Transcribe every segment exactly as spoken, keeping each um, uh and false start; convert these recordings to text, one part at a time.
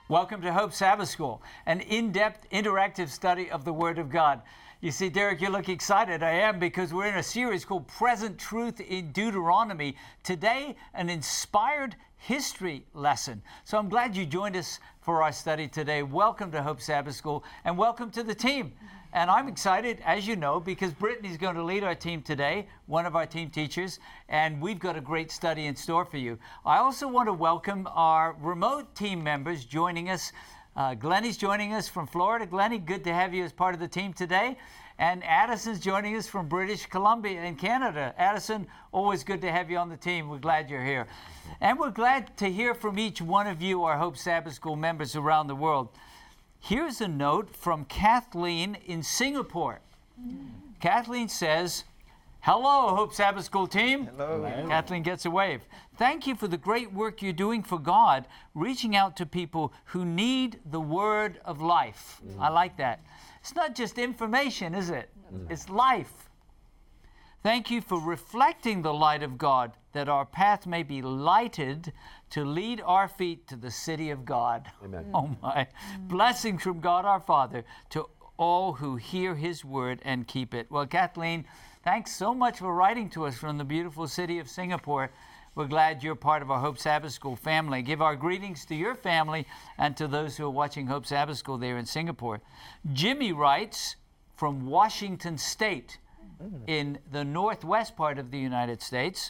Welcome to Hope Sabbath School, an in-depth, interactive study of the Word of God. You see, Derek, you look excited. I am, because we're in a series called Present Truth in Deuteronomy. Today, an inspired history lesson. So I'm glad you joined us for our study today. Welcome to Hope Sabbath School, and welcome to the team. And I'm excited, as you know, because Brittany's going to lead our team today, one of our team teachers, and we've got a great study in store for you. I also want to welcome our remote team members joining us. Uh, Glennie's joining us from Florida. Glennie, good to have you as part of the team today. And Addison's joining us from British Columbia in Canada. Addison, always good to have you on the team. We're glad you're here. And we're glad to hear from each one of you, our Hope Sabbath School members around the world. Here's a note from Kathleen in Singapore. Mm. Kathleen says, "Hello, Hope Sabbath School team." Hello. Hello. Kathleen gets a wave. "Thank you for the great work you're doing for God, reaching out to people who need the word of life." Mm. I like that. It's not just information, is it? Mm. It's life. "Thank you for reflecting the light of God, that our path may be lighted to lead our feet to the city of God." Amen. Oh my. Mm. Blessings from God our Father to all who hear his word and keep it. Well, Kathleen, thanks so much for writing to us from the beautiful city of Singapore. We're glad you're part of our Hope Sabbath School family. Give our greetings to your family and to those who are watching Hope Sabbath School there in Singapore. Jimmy writes from Washington State in the northwest part of the United States.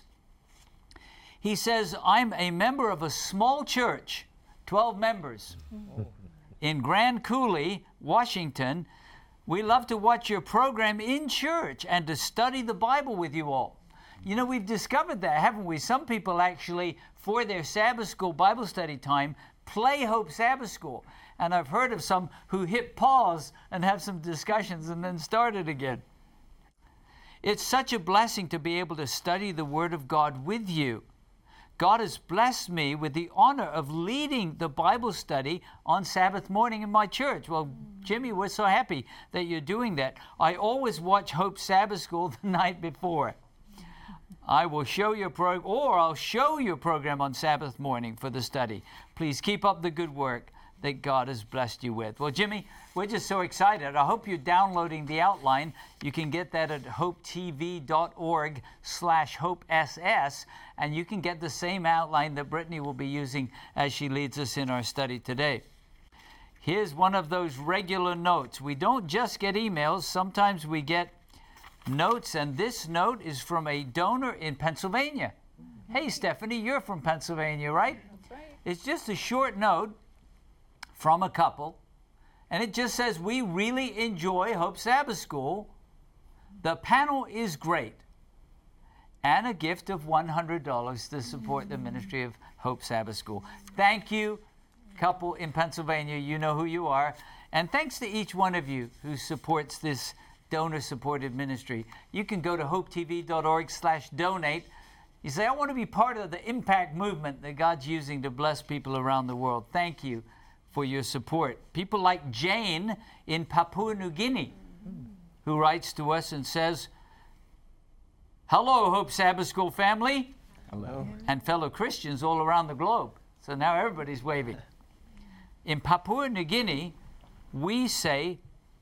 He says, "I'm a member of a small church, twelve members, in Grand Coulee, Washington. We love to watch your program in church and to study the Bible with you all." You know, we've discovered that, haven't we? Some people actually, for their Sabbath School Bible study time, play Hope Sabbath School. And I've heard of some who hit pause and have some discussions and then start it again. "It's such a blessing to be able to study the Word of God with you. God has blessed me with the honor of leading the Bible study on Sabbath morning in my church." Well, Jimmy, we're so happy that you're doing that. "I always watch Hope Sabbath School the night before. I will show your pro, or I'll show your program on Sabbath morning for the study. Please keep up the good work that God has blessed you with." Well, Jimmy, we're just so excited. I hope you're downloading the outline. You can get that at hopetv.org slash hopess, and you can get the same outline that Brittany will be using as she leads us in our study today. Here's one of those regular notes. We don't just get emails. Sometimes we get notes, and this note is from a donor in Pennsylvania. Mm-hmm. Hey, Stephanie, you're from Pennsylvania, right? That's right. It's just a short note from a couple, and it just says, "We really enjoy Hope Sabbath School. The panel is great," and a gift of one hundred dollars to support the ministry of Hope Sabbath School. Thank you, couple in Pennsylvania. You know who you are. And thanks to each one of you who supports this donor-supported ministry. You can go to hopetv.org slash donate. You say, "I want to be part of the impact movement that God's using to bless people around the world." Thank you for your support. People like Jane in Papua New Guinea, who writes to us and says, "Hello, Hope Sabbath School family." Hello. And fellow Christians all around the globe. So now everybody's waving. In Papua New Guinea, we say,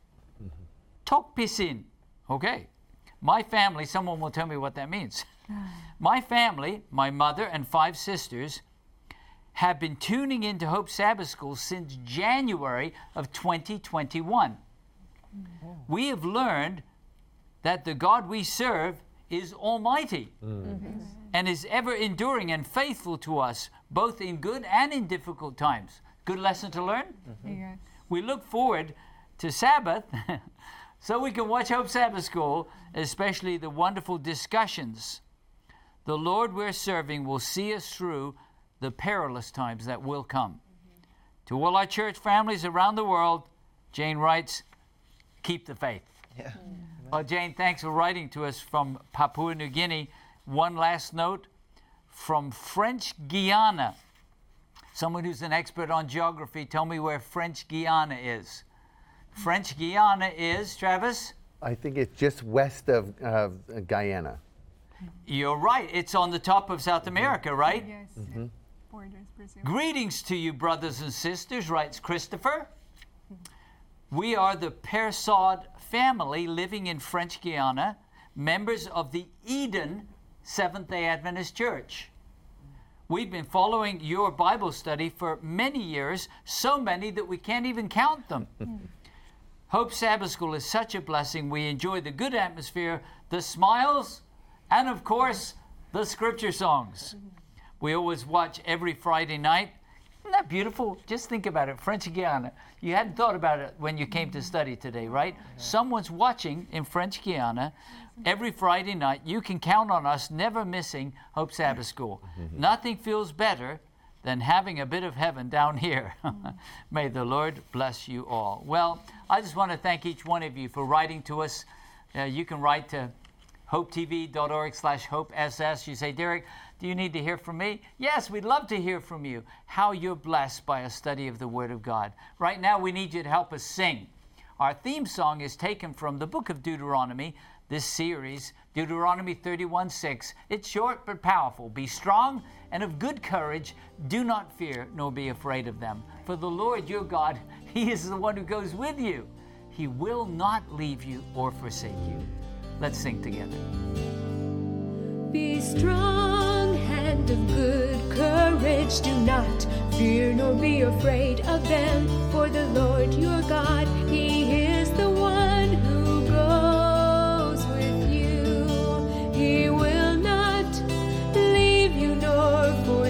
"Tok pisin." Okay. My family, someone will tell me what that means. My family, my mother and five sisters, have been tuning into Hope Sabbath School since January of twenty twenty-one. Mm-hmm. We have learned that the God we serve is almighty mm-hmm. and is ever enduring and faithful to us, both in good and in difficult times. Good lesson to learn? Mm-hmm. Yes. We look forward to Sabbath so we can watch Hope Sabbath School, especially the wonderful discussions. The Lord we're serving will see us through the perilous times that will come. Mm-hmm. To all our church families around the world, Jane writes, "Keep the faith." Yeah. Mm-hmm. Well, Jane, thanks for writing to us from Papua New Guinea. One last note from French Guiana. Someone who's an expert on geography, tell me where French Guiana is. French Guiana is, Travis? I think it's just west of uh, Guyana. You're right. It's on the top of South America, right? Yes. Mm-hmm. Borders presume. Greetings to you, brothers and sisters, writes Christopher. We are the Persad family living in French Guiana, members of the Eden Seventh-day Adventist Church. We've been following your Bible study for many years, so many that we can't even count them. Hope Sabbath School is such a blessing. We enjoy the good atmosphere, the smiles, and of course, the scripture songs. We always watch every Friday night. Isn't that beautiful? Just think about it, French Guiana. You hadn't thought about it when you came to study today, right? Someone's watching in French Guiana every Friday night. You can count on us never missing Hope Sabbath School. Nothing feels better than having a bit of heaven down here. May the Lord bless you all. Well, I just want to thank each one of you for writing to us. Uh, you can write to hopetv.org slash hopess. You say, Derek, do you need to hear from me? Yes, we'd love to hear from you, how you're blessed by a study of the Word of God. Right now, we need you to help us sing. Our theme song is taken from the book of Deuteronomy, this series, Deuteronomy thirty-one six. It's short but powerful. Be strong and of good courage. Do not fear, nor be afraid of them. For the Lord your God, He is the one who goes with you. He will not leave you or forsake you. Let's sing together. Be strong and of good courage. Do not fear nor be afraid of them. For the Lord your God, He is the one who goes with you. He will not leave you nor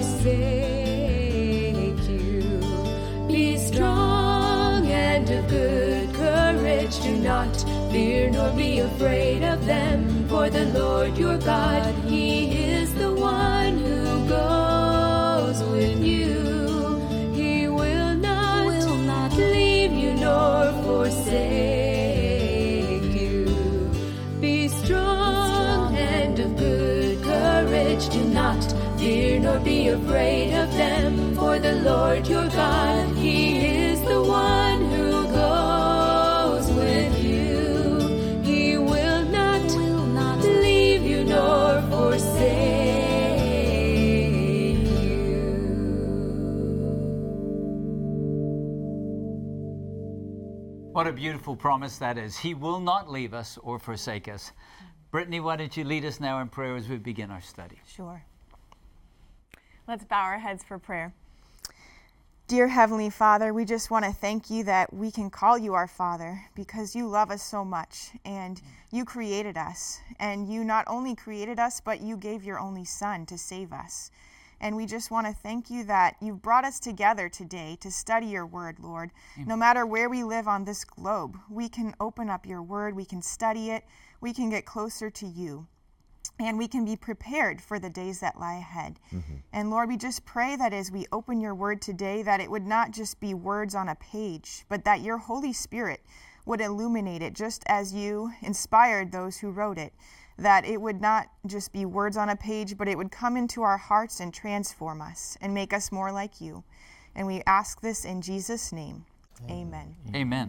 forsake you. Be strong and of good courage. Do not fear nor be afraid of them. For the Lord your God, He is the one who goes with you. He will not, will not leave you nor forsake you. Be strong and of good courage. Do not fear nor be afraid of them. For the Lord your God, He is the one who goes with you. He will not, will not leave you nor forsake you. What a beautiful promise that is. He will not leave us or forsake us. Brittany, why don't you lead us now in prayer as we begin our study? Sure. Let's bow our heads for prayer. Dear Heavenly Father, we just want to thank you that we can call you our Father because you love us so much and you created us. And you not only created us, but you gave your only Son to save us. And we just want to thank you that you've brought us together today to study your word, Lord. Amen. No matter where we live on this globe, we can open up your word, we can study it, we can get closer to you. And we can be prepared for the days that lie ahead. Mm-hmm. And Lord, we just pray that as we open your word today, that it would not just be words on a page, but that your Holy Spirit would illuminate it just as you inspired those who wrote it. That it would not just be words on a page, but it would come into our hearts and transform us and make us more like you. And we ask this in Jesus' name. Amen. Amen. Amen.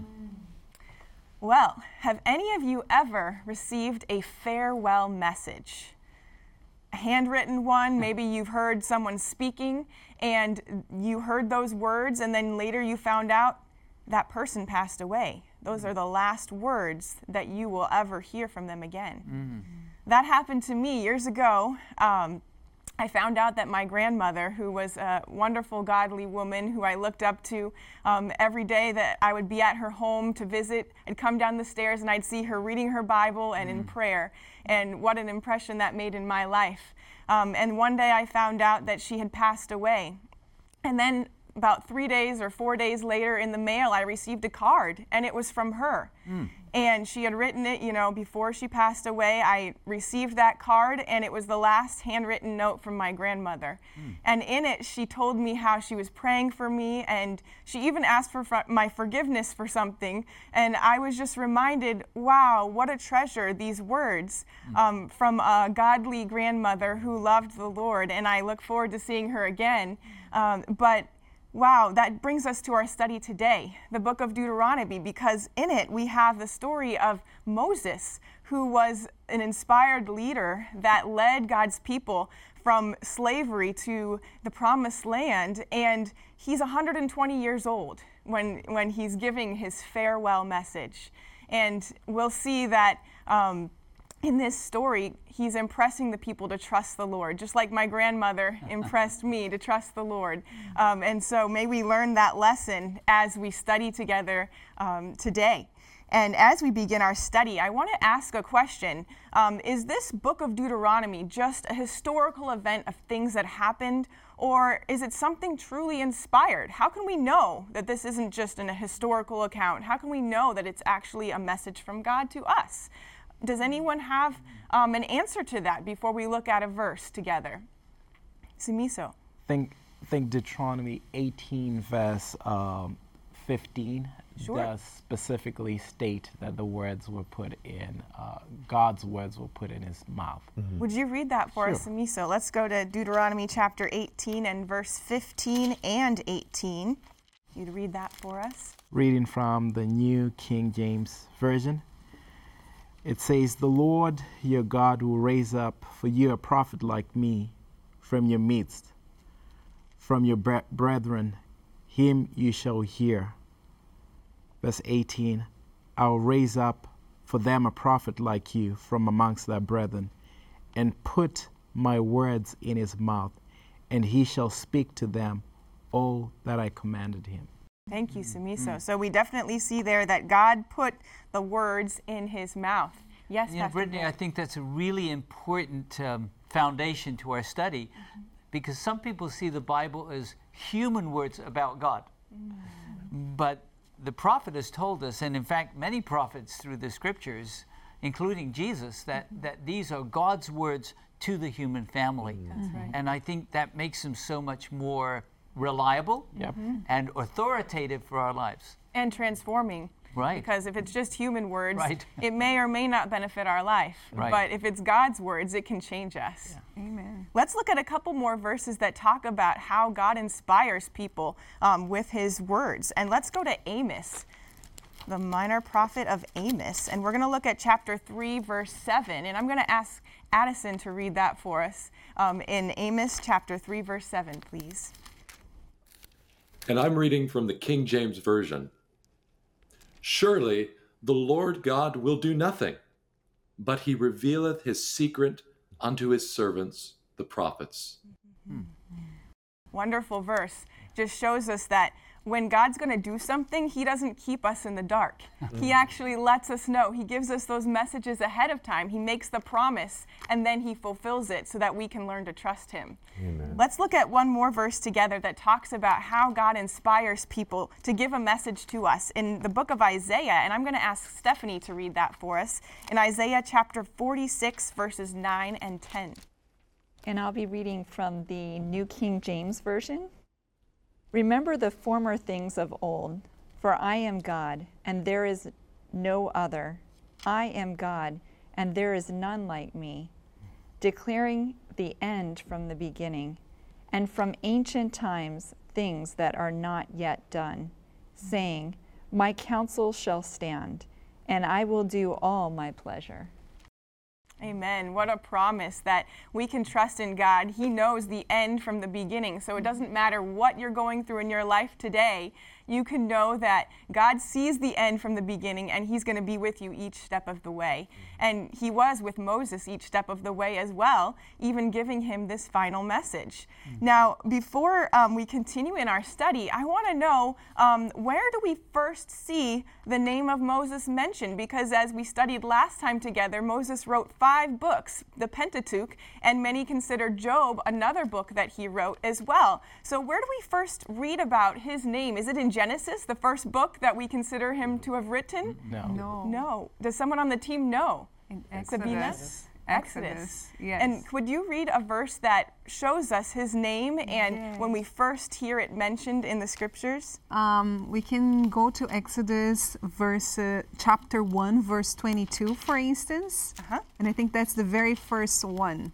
Well, have any of you ever received a farewell message? A handwritten one, maybe you've heard someone speaking and you heard those words and then later you found out that person passed away. Those are the last words that you will ever hear from them again. Mm. That happened to me years ago. Um, I found out that my grandmother, who was a wonderful, godly woman who I looked up to um, every day that I would be at her home to visit, I'd come down the stairs and I'd see her reading her Bible and mm. in prayer. And what an impression that made in my life. Um, and one day I found out that she had passed away. And then about three days or four days later in the mail, I received a card, and it was from her. Mm. And she had written it, you know, before she passed away. I received that card, and it was the last handwritten note from my grandmother. Mm. And in it, she told me how she was praying for me, and she even asked for fr- my forgiveness for something. And I was just reminded, wow, what a treasure, these words mm. um, from a godly grandmother who loved the Lord. And I look forward to seeing her again. Um, but Wow, that brings us to our study today, the book of Deuteronomy, because in it we have the story of Moses, who was an inspired leader that led God's people from slavery to the promised land, and he's one hundred twenty years old when, when he's giving his farewell message. And we'll see that um, in this story, he's impressing the people to trust the Lord, just like my grandmother impressed me to trust the Lord. Um, and so may we learn that lesson as we study together um, today. And as we begin our study, I want to ask a question. Um, is this book of Deuteronomy just a historical event of things that happened, or is it something truly inspired? How can we know that this isn't just an, a historical account? How can we know that it's actually a message from God to us? Does anyone have um, an answer to that before we look at a verse together? Sumiso. Think, think Deuteronomy eighteen, verse um, fifteen. Sure. Does specifically state that the words were put in, uh, God's words were put in his mouth. Mm-hmm. Would you read that for Sure. us, Sumiso? Let's go to Deuteronomy chapter eighteen and verse fifteen and eighteen. You'd read that for us. Reading from the New King James Version. It says, "The Lord your God will raise up for you a prophet like me from your midst, from your bre- brethren, him you shall hear." Verse eighteen, "I will raise up for them a prophet like you from amongst their brethren, and put my words in his mouth, and he shall speak to them all that I commanded him." Thank you, Sumiso. Mm. So we definitely see there that God put the words in his mouth. Yes, you know, Pastor Brittany, Bill. I think that's a really important um, foundation to our study, mm-hmm. because some people see the Bible as human words about God. Mm. But the prophet has told us, and in fact many prophets through the scriptures, including Jesus, that, mm-hmm. that these are God's words to the human family. Mm. That's right. And I think that makes them so much more reliable Yep. Mm-hmm. and authoritative for our lives. And transforming. Right. Because if it's just human words, Right. it may or may not benefit our life. Right. But if it's God's words, it can change us. Yeah. Amen. Let's look at a couple more verses that talk about how God inspires people um, with his words. And let's go to Amos, the minor prophet of Amos. And we're going to look at chapter three, verse seven. And I'm going to ask Addison to read that for us um, in Amos chapter three, verse seven, please. And I'm reading from the King James Version. "Surely the Lord God will do nothing, but he revealeth his secret unto his servants, the prophets." Hmm. Wonderful verse. Just shows us that when God's going to do something, he doesn't keep us in the dark. He actually lets us know. He gives us those messages ahead of time. He makes the promise, and then he fulfills it so that we can learn to trust him. Amen. Let's look at one more verse together that talks about how God inspires people to give a message to us in the book of Isaiah. And I'm going to ask Stephanie to read that for us in Isaiah chapter forty-six, verses nine and ten. And I'll be reading from the New King James Version. "Remember the former things of old, for I am God, and there is no other. I am God, and there is none like me, declaring the end from the beginning, and from ancient times things that are not yet done, saying, My counsel shall stand, and I will do all my pleasure." Amen. What a promise that we can trust in God. He knows the end from the beginning. So it doesn't matter what you're going through in your life today. You can know that God sees the end from the beginning, and he's going to be with you each step of the way. And he was with Moses each step of the way as well, even giving him this final message. Mm-hmm. Now, before um, we continue in our study, I want to know um, where do we first see the name of Moses mentioned? Because as we studied last time together, Moses wrote five books, the Pentateuch, and many consider Job another book that he wrote as well. So where do we first read about his name? Is it in Genesis, the first book that we consider him to have written? No. No. No. Does someone on the team know? In Sabina? Exodus. Exodus. Yes. And would you read a verse that shows us his name and Yes. when we first hear it mentioned in the scriptures? Um, we can go to Exodus verse uh, chapter one, verse twenty-two, for instance. Uh-huh. And I think that's the very first one.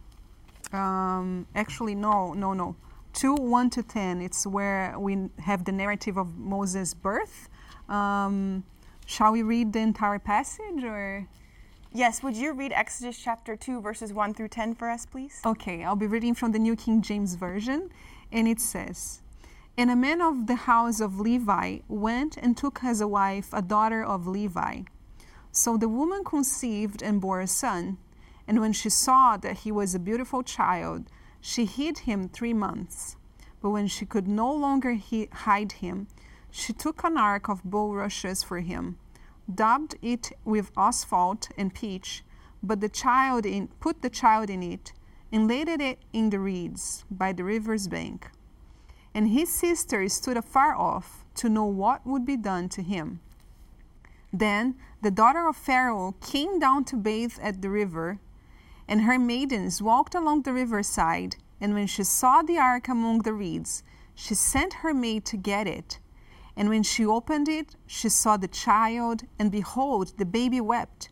Um, actually, no, no, no. two, one to ten. It's where we have the narrative of Moses' birth. Um, shall we read the entire passage, or? Yes, would you read Exodus chapter two, verses one through ten for us, please? Okay, I'll be reading from the New King James Version, and it says, "And a man of the house of Levi went and took as a wife a daughter of Levi. So the woman conceived and bore a son, and when she saw that he was a beautiful child, she hid him three months. But when she could no longer he- hide him, she took an ark of bulrushes for him, daubed it with asphalt and pitch, but the child in, put the child in it, and laid it in the reeds by the river's bank. And his sister stood afar off to know what would be done to him. Then the daughter of Pharaoh came down to bathe at the river, and her maidens walked along the riverside, and when she saw the ark among the reeds, she sent her maid to get it. And when she opened it, she saw the child, and behold, the baby wept.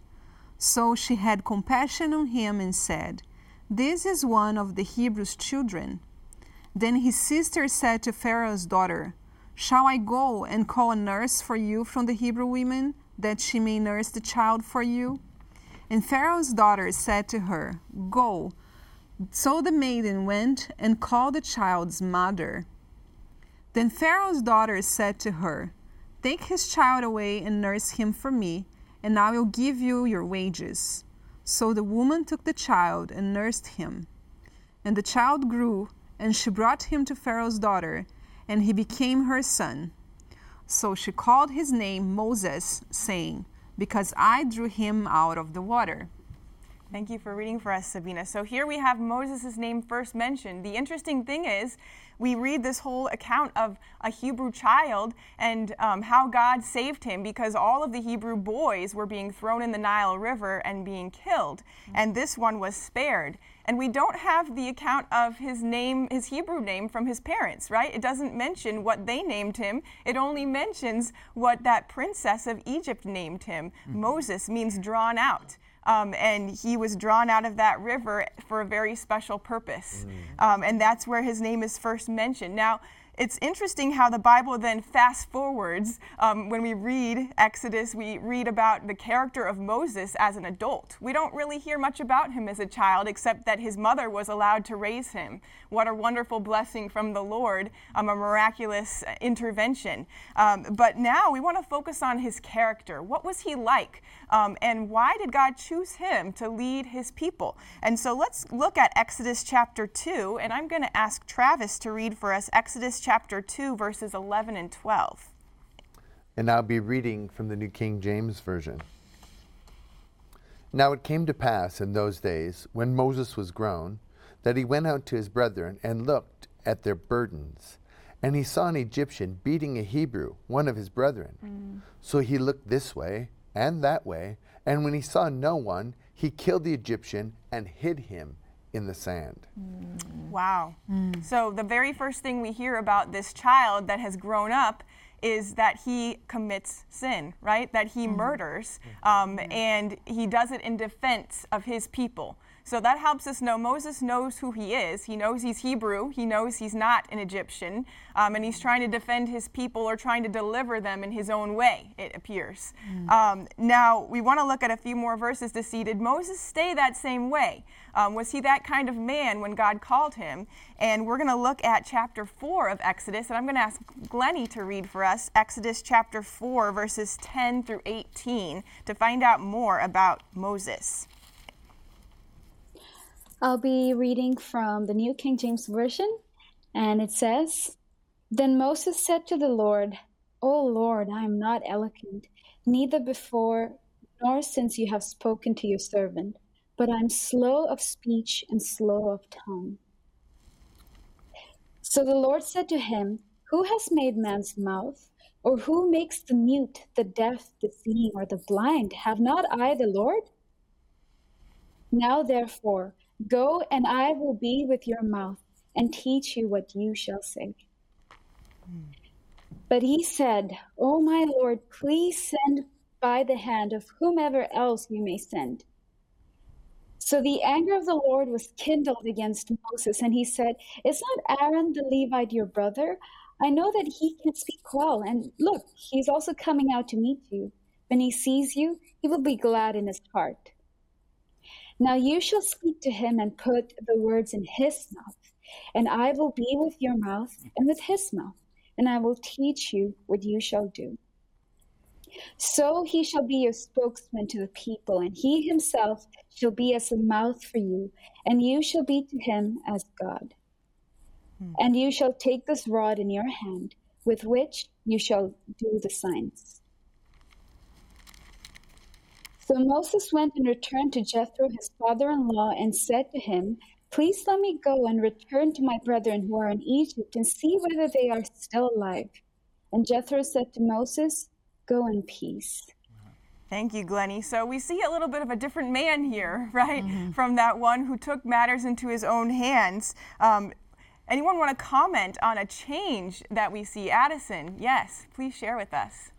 So she had compassion on him and said, 'This is one of the Hebrews' children.' Then his sister said to Pharaoh's daughter, 'Shall I go and call a nurse for you from the Hebrew women, that she may nurse the child for you?' And Pharaoh's daughter said to her, 'Go.' So the maiden went and called the child's mother. Then Pharaoh's daughter said to her, 'Take his child away and nurse him for me, and I will give you your wages.' So the woman took the child and nursed him. And the child grew, and she brought him to Pharaoh's daughter, and he became her son. So she called his name Moses, saying, 'Because I drew him out of the water.'" Thank you for reading for us, Sabina. So here we have Moses' name first mentioned. The interesting thing is, we read this whole account of a Hebrew child and um, how God saved him, because all of the Hebrew boys were being thrown in the Nile River and being killed, and this one was spared. And we don't have the account of his name, his Hebrew name, from his parents, right? It doesn't mention what they named him. It only mentions what that princess of Egypt named him. Mm-hmm. Moses means drawn out. Um, and he was drawn out of that river for a very special purpose. Mm. Um, and that's where his name is first mentioned. Now, it's interesting how the Bible then fast forwards. Um, when we read Exodus, we read about the character of Moses as an adult. We don't really hear much about him as a child, except that his mother was allowed to raise him. What a wonderful blessing from the Lord, um, a miraculous intervention. Um, but now we want to focus on his character. What was he like? Um, and why did God choose him to lead his people? And so let's look at Exodus chapter two, and I'm going to ask Travis to read for us Exodus chapter two, verses eleven and twelve. And I'll be reading from the New King James Version. Now it came to pass in those days, when Moses was grown, that he went out to his brethren and looked at their burdens. And he saw an Egyptian beating a Hebrew, one of his brethren. Mm. So he looked this way and that way, and when he saw no one, he killed the Egyptian and hid him in the sand. Mm. Wow. Mm. So the very first thing we hear about this child that has grown up is that he commits sin, right? That he mm. murders, um, mm. and he does it in defense of his people. So that helps us know Moses knows who he is. He knows he's Hebrew. He knows he's not an Egyptian. Um, and he's trying to defend his people, or trying to deliver them in his own way, it appears. Mm. Um, now, we want to look at a few more verses to see, did Moses stay that same way? Um, was he that kind of man when God called him? And we're going to look at chapter four of Exodus. And I'm going to ask Glennie to read for us Exodus chapter four, verses ten through eighteen, to find out more about Moses. I'll be reading from the New King James Version, and it says, "Then Moses said to the Lord, 'O Lord, I am not eloquent, neither before nor since you have spoken to your servant, but I am slow of speech and slow of tongue.' So the Lord said to him, 'Who has made man's mouth? Or who makes the mute, the deaf, the seeing, or the blind? Have not I the Lord? Now therefore, go, and I will be with your mouth and teach you what you shall say.' Mm. But he said, 'O my Lord, please send by the hand of whomever else you may send.' So the anger of the Lord was kindled against Moses, and he said, 'Is not Aaron the Levite your brother? I know that he can speak well, and look, he's also coming out to meet you. When he sees you, he will be glad in his heart. Now you shall speak to him and put the words in his mouth, and I will be with your mouth and with his mouth, and I will teach you what you shall do. So he shall be your spokesman to the people, and he himself shall be as a mouth for you, and you shall be to him as God. Hmm. And you shall take this rod in your hand, with which you shall do the signs. So Moses went and returned to Jethro, his father-in-law, and said to him, Please let me go and return to my brethren who are in Egypt, and see whether they are still alive. And Jethro said to Moses, Go in peace. Thank you, Glennie. So we see a little bit of a different man here, right? Mm-hmm. From that one who took matters into his own hands. Um, anyone want to comment on a change that we see? Addison, yes, please share with us.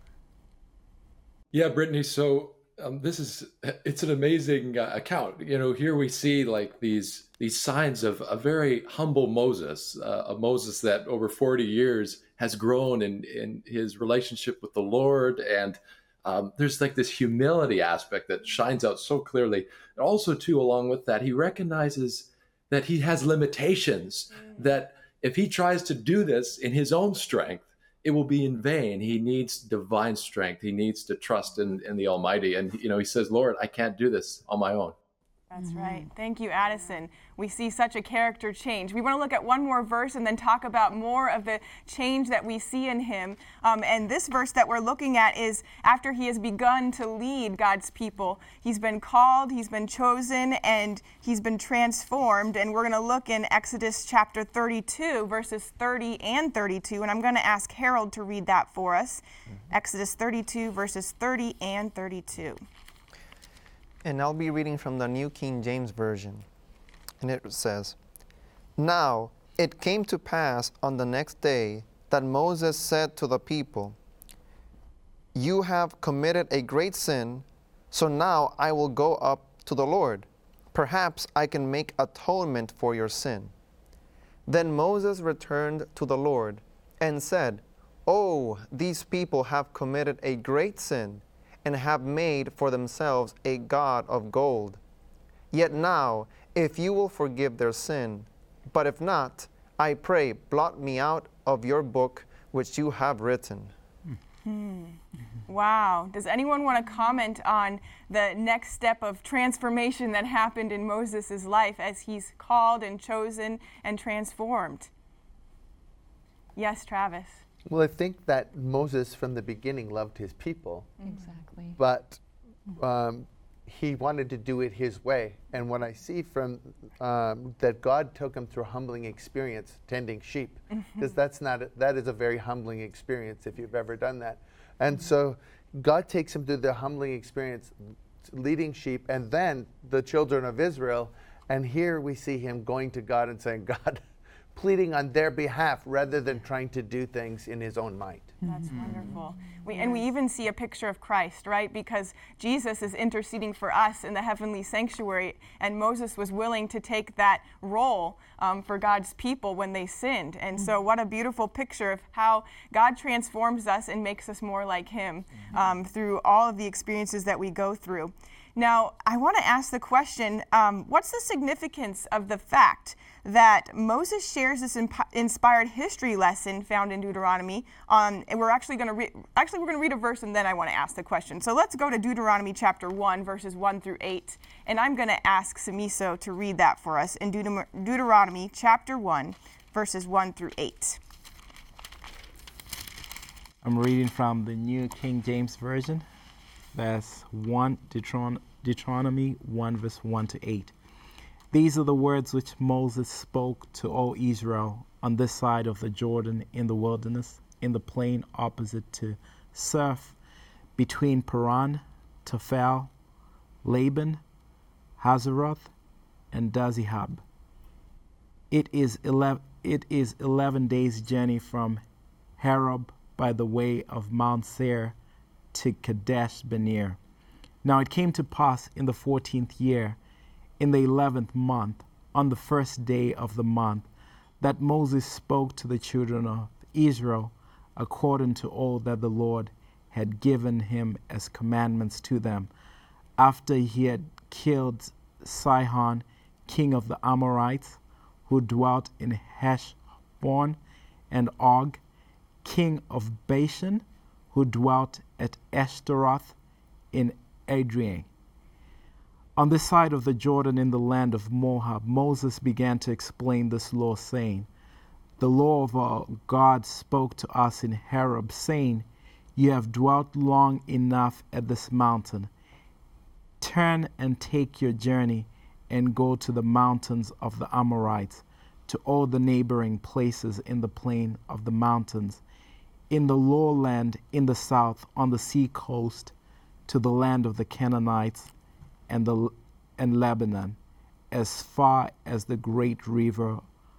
Yeah, Brittany, so um, this is, it's an amazing uh, account. You know, here we see like these these signs of a very humble Moses, uh, a Moses that over forty years has grown in, in his relationship with the Lord. And um, there's like this humility aspect that shines out so clearly. And also too, along with that, he recognizes that he has limitations, mm-hmm. that if he tries to do this in his own strength, it will be in vain. He needs divine strength. He needs to trust in, in the Almighty. And, you know, he says, Lord, I can't do this on my own. That's mm-hmm. right. Thank you, Addison. We see such a character change. We want to look at one more verse and then talk about more of the change that we see in him. Um, and this verse that we're looking at is after he has begun to lead God's people. He's been called, he's been chosen, and he's been transformed. And we're going to look in Exodus chapter thirty-two, verses thirty and thirty-two. And I'm going to ask Harold to read that for us. Mm-hmm. Exodus thirty-two, verses thirty and thirty-two. And I'll be reading from the New King James Version. And it says, Now it came to pass on the next day that Moses said to the people, You have committed a great sin, so now I will go up to the Lord. Perhaps I can make atonement for your sin. Then Moses returned to the Lord and said, Oh, these people have committed a great sin, and have made for themselves a god of gold. Yet now, if you will forgive their sin, but if not, I pray, blot me out of your book which you have written. Hmm. Wow. Does anyone want to comment on the next step of transformation that happened in Moses' life as he's called and chosen and transformed? Yes, Travis. Well, I think that Moses from the beginning loved his people. Exactly. But um, he wanted to do it his way. And what I see from um, that God took him through a humbling experience tending sheep, because mm-hmm. that's not a, that is a very humbling experience if you've ever done that. And mm-hmm. so God takes him through the humbling experience leading sheep, and then the children of Israel. And here we see him going to God and saying, God, pleading on their behalf rather than trying to do things in his own might. That's mm-hmm. wonderful. We, and we even see a picture of Christ, right? Because Jesus is interceding for us in the heavenly sanctuary, and Moses was willing to take that role um, for God's people when they sinned. And mm-hmm. so what a beautiful picture of how God transforms us and makes us more like him mm-hmm. um, through all of the experiences that we go through. Now, I want to ask the question, um, what's the significance of the fact that Moses shares this imp- inspired history lesson found in Deuteronomy? Um, and we're actually going to read, actually we're going to read a verse and then I want to ask the question. So let's go to Deuteronomy chapter one, verses one through eight. And I'm going to ask Samiso to read that for us in Deut- Deuteronomy chapter one, verses one through eight. I'm reading from the New King James Version. Verse one, Deuteron- Deuteronomy one, verse one to eight. These are the words which Moses spoke to all Israel on this side of the Jordan in the wilderness, in the plain opposite to Surf, between Paran, Tophel, Laban, Hazeroth, and Dazihab. It is eleven. It is eleven days' journey from Harab by the way of Mount Seir to Kadesh Barnea. Now it came to pass in the fourteenth year, in the eleventh month, on the first day of the month, that Moses spoke to the children of Israel according to all that the Lord had given him as commandments to them, after he had killed Sihon, king of the Amorites, who dwelt in Heshbon, and Og, king of Bashan, who dwelt at Ashtaroth in Adrian. On this side of the Jordan in the land of Moab, Moses began to explain this law, saying, The law of our God spoke to us in Horeb, saying, You have dwelt long enough at this mountain. Turn and take your journey and go to the mountains of the Amorites, to all the neighboring places in the plain of the mountains, in the lowland in the south, on the sea coast, to the land of the Canaanites and the and Lebanon, as far as the great river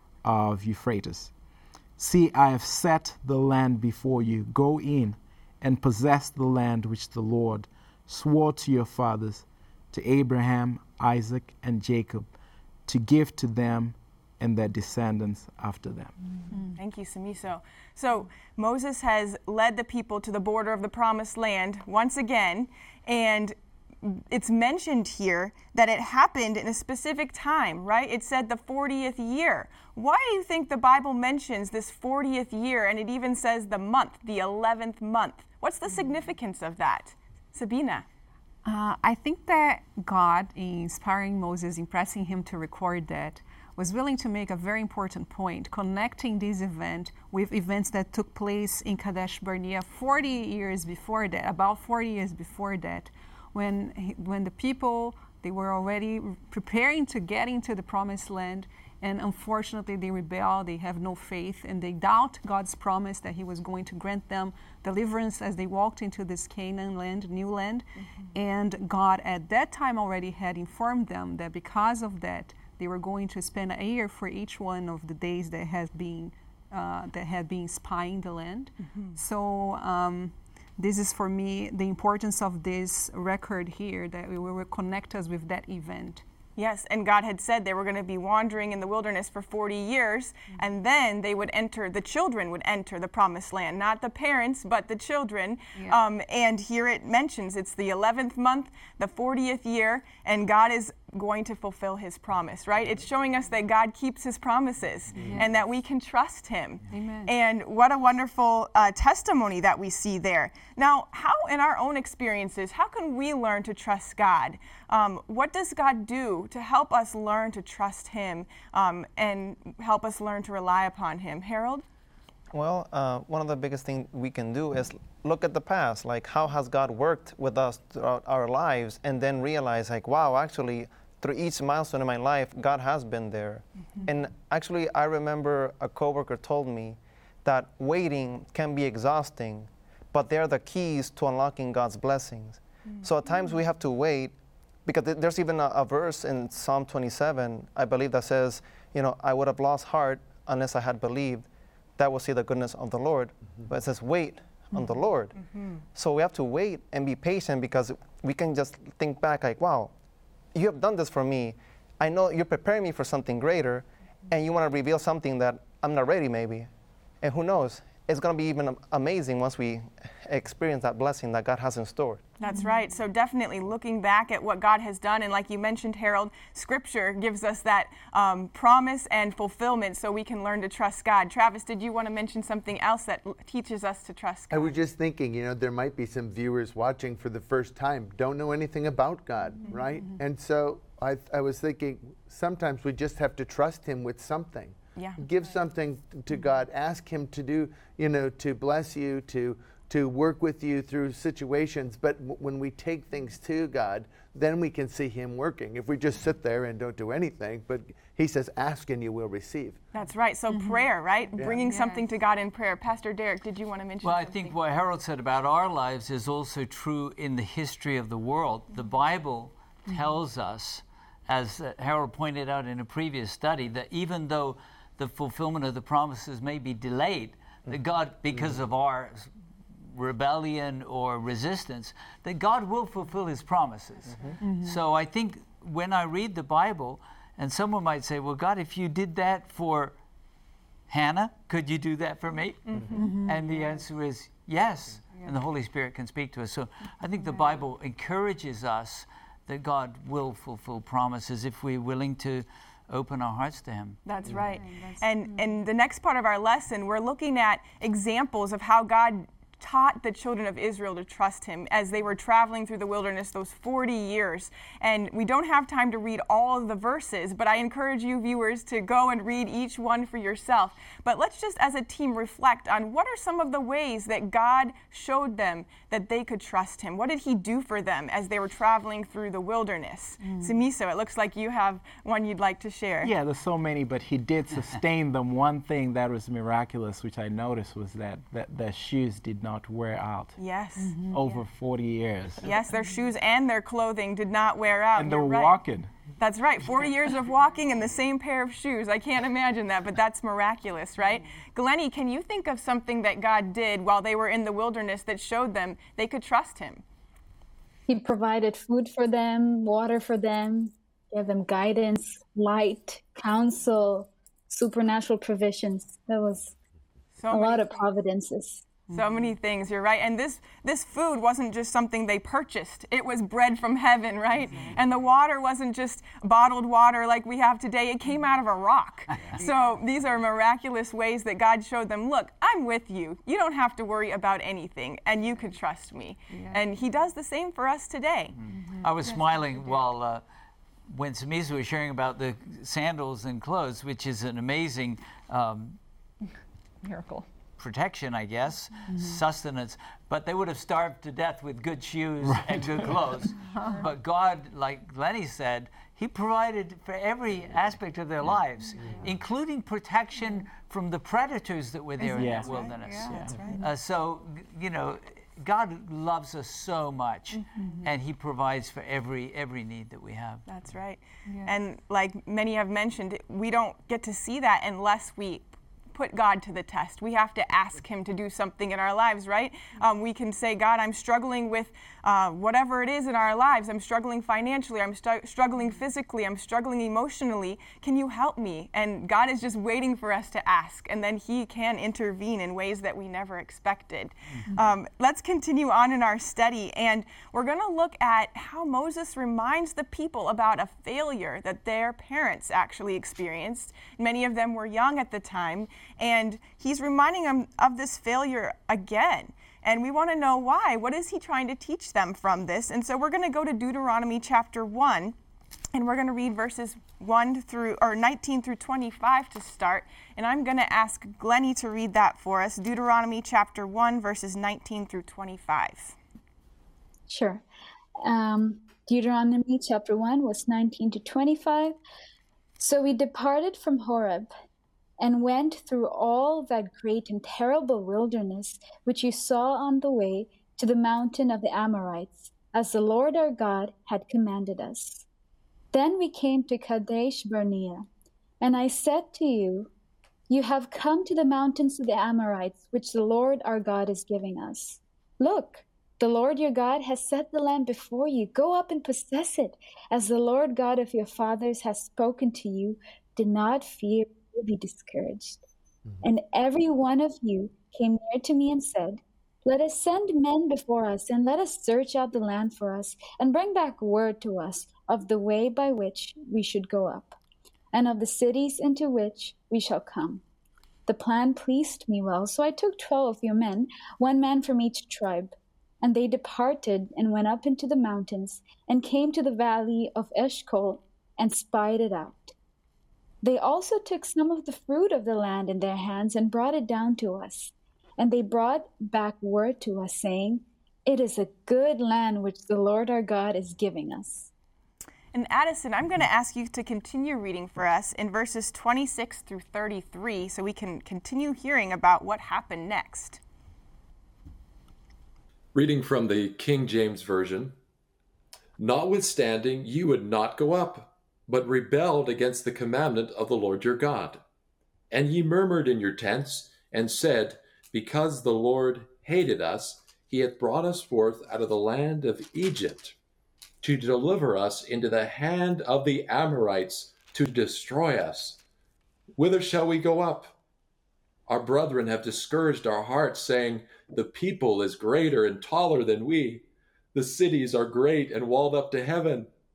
of Euphrates. See, I have set the land before you. Go in and possess the land which the Lord swore to your fathers, to Abraham, Isaac, and Jacob, to give to them and their descendants after them. Mm-hmm. Thank you, Samiso. So Moses has led the people to the border of the promised land once again, and it's mentioned here that it happened in a specific time, right? It said the fortieth year. Why do you think the Bible mentions this fortieth year, and it even says the month, the eleventh month? What's the significance of that? Sabina? Uh, I think that God, in inspiring Moses, impressing him to record that, was willing to make a very important point, connecting this event with events that took place in Kadesh Barnea forty years before that, about forty years before that, when, he, when the people, they were already preparing to get into the promised land, and unfortunately they rebel, they have no faith, and they doubt God's promise that he was going to grant them deliverance as they walked into this Canaan land, new land. Mm-hmm. And God at that time already had informed them that because of that, they were going to spend a year for each one of the days that had been uh, that had been spying the land. Mm-hmm. So um, this is for me the importance of this record here, that we will connect us with that event. Yes, and God had said they were going to be wandering in the wilderness for forty years, mm-hmm. and then they would enter, the children would enter the promised land, not the parents, but the children. Yeah. Um, and here it mentions it's the eleventh month, the fortieth year, and God is going to fulfill his promise, right? It's showing us that God keeps his promises, yes. and that we can trust him. Amen. And what a wonderful uh, testimony that we see there. Now, how in our own experiences, how can we learn to trust God? Um, what does God do to help us learn to trust him um, and help us learn to rely upon him? Harold? Well, uh, one of the biggest things we can do is look at the past, like how has God worked with us throughout our lives, and then realize like, wow, actually, through each milestone in my life, God has been there. Mm-hmm. And actually, I remember a coworker told me that waiting can be exhausting, but they're the keys to unlocking God's blessings. Mm-hmm. So at times we have to wait, because th- there's even a, a verse in Psalm twenty-seven, I believe, that says, you know, I would have lost heart unless I had believed that will see the goodness of the Lord. Mm-hmm. But it says, wait mm-hmm. on the Lord. Mm-hmm. So we have to wait and be patient, because we can just think back like, wow, you have done this for me. I know you're preparing me for something greater, and you want to reveal something that I'm not ready maybe. And who knows, it's going to be even amazing once we experience that blessing that God has in store. That's right. So definitely looking back at what God has done, and like you mentioned, Harold, Scripture gives us that um, promise and fulfillment so we can learn to trust God. Travis, did you want to mention something else that l- teaches us to trust God? I was just thinking, you know, there might be some viewers watching for the first time, don't know anything about God, mm-hmm. right? Mm-hmm. And so I, I was thinking, sometimes we just have to trust him with something. Yeah. Give right. something to mm-hmm. God. Ask him to do, you know, to bless you, to to work with you through situations. But w- when we take things to God, then we can see him working. If we just sit there and don't do anything, but he says, ask and you will receive. That's right. So mm-hmm. prayer, right? Yeah. Bringing Yes. something to God in prayer. Pastor Derek, did you want to mention Well, something? I think what Harold said about our lives is also true in the history of the world. The Bible mm-hmm. tells us, as uh, Harold pointed out in a previous study, that even though the fulfillment of the promises may be delayed, mm-hmm. that God, because mm-hmm. of our rebellion or resistance, that God will fulfill his promises. Mm-hmm. Mm-hmm. So I think when I read the Bible, and someone might say, well, God, if you did that for Hannah, could you do that for me? Mm-hmm. Mm-hmm. And the answer is yes, yeah. and the Holy Spirit can speak to us. So I think the Bible encourages us that God will fulfill promises if we're willing to open our hearts to Him. That's right. And in the next part of our lesson, we're looking at examples of how God taught the children of Israel to trust Him as they were traveling through the wilderness those forty years. And we don't have time to read all of the verses, but I encourage you viewers to go and read each one for yourself. But let's just as a team reflect on what are some of the ways that God showed them that they could trust Him. What did He do for them as they were traveling through the wilderness? Mm. Simiso, it looks like you have one you'd like to share. Yeah, there's so many, but He did sustain them. One thing that was miraculous, which I noticed, was that, that their shoes did not wear out. Yes. Mm-hmm. Over yeah. forty years. Yes, their shoes and their clothing did not wear out. And they were right. walking. That's right, forty years of walking in the same pair of shoes. I can't imagine that, but that's miraculous, right? Glennie, can you think of something that God did while they were in the wilderness that showed them they could trust Him? He provided food for them, water for them, gave them guidance, light, counsel, supernatural provisions. That was so a lot of providences. So many things, you're right. And this this food wasn't just something they purchased. It was bread from heaven, right? Mm-hmm. And the water wasn't just bottled water like we have today. It came out of a rock. Yeah. So these are miraculous ways that God showed them, look, I'm with you. You don't have to worry about anything, and you can trust me. Yeah. And He does the same for us today. Mm-hmm. I was yes, smiling while uh, when Simiso was sharing about the sandals and clothes, which is an amazing um, miracle. Protection, I guess, mm-hmm. sustenance, but they would have starved to death with good shoes right. and good clothes. But God, like Lenny said, He provided for every aspect of their lives, yeah. including protection from the predators that were there yeah. in that wilderness. Right. Yeah, that's right. Uh, so, you know, God loves us so much, mm-hmm. and He provides for every every need that we have. That's right. Yeah. And like many have mentioned, we don't get to see that unless we put God to the test. We have to ask Him to do something in our lives, right? Um, we can say, God, I'm struggling with uh, whatever it is in our lives. I'm struggling financially. I'm stu- struggling physically. I'm struggling emotionally. Can you help me? And God is just waiting for us to ask, and then He can intervene in ways that we never expected. Mm-hmm. Um, let's continue on in our study, and we're going to look at how Moses reminds the people about a failure that their parents actually experienced. Many of them were young at the time, and he's reminding them of this failure again. And we want to know why. What is he trying to teach them from this? And so we're going to go to Deuteronomy chapter one, and we're going to read verses one through or nineteen through twenty-five to start. And I'm going to ask Glennie to read that for us. Deuteronomy chapter one, verses nineteen through twenty-five. Sure. Um, Deuteronomy chapter one was nineteen to twenty-five. So we departed from Horeb and went through all that great and terrible wilderness which you saw on the way to the mountain of the Amorites, as the Lord our God had commanded us. Then we came to Kadesh Barnea, and I said to you, you have come to the mountains of the Amorites, which the Lord our God is giving us. Look, the Lord your God has set the land before you. Go up and possess it, as the Lord God of your fathers has spoken to you. Do not fear, be discouraged. Mm-hmm. And every one of you came near to me and said, let us send men before us, and let us search out the land for us, and bring back word to us of the way by which we should go up, and of the cities into which we shall come. The plan pleased me well, so I took twelve of your men, one man from each tribe. And they departed and went up into the mountains, and came to the valley of Eshcol, and spied it out. They also took some of the fruit of the land in their hands and brought it down to us. And they brought back word to us, saying, it is a good land which the Lord our God is giving us. And Addison, I'm going to ask you to continue reading for us in verses twenty-six through thirty-three so we can continue hearing about what happened next. Reading from the King James Version, notwithstanding, you would not go up, but rebelled against the commandment of the Lord your God. And ye murmured in your tents, and said, because the Lord hated us, he hath brought us forth out of the land of Egypt, to deliver us into the hand of the Amorites, to destroy us. Whither shall we go up? Our brethren have discouraged our hearts, saying, the people is greater and taller than we. The cities are great and walled up to heaven.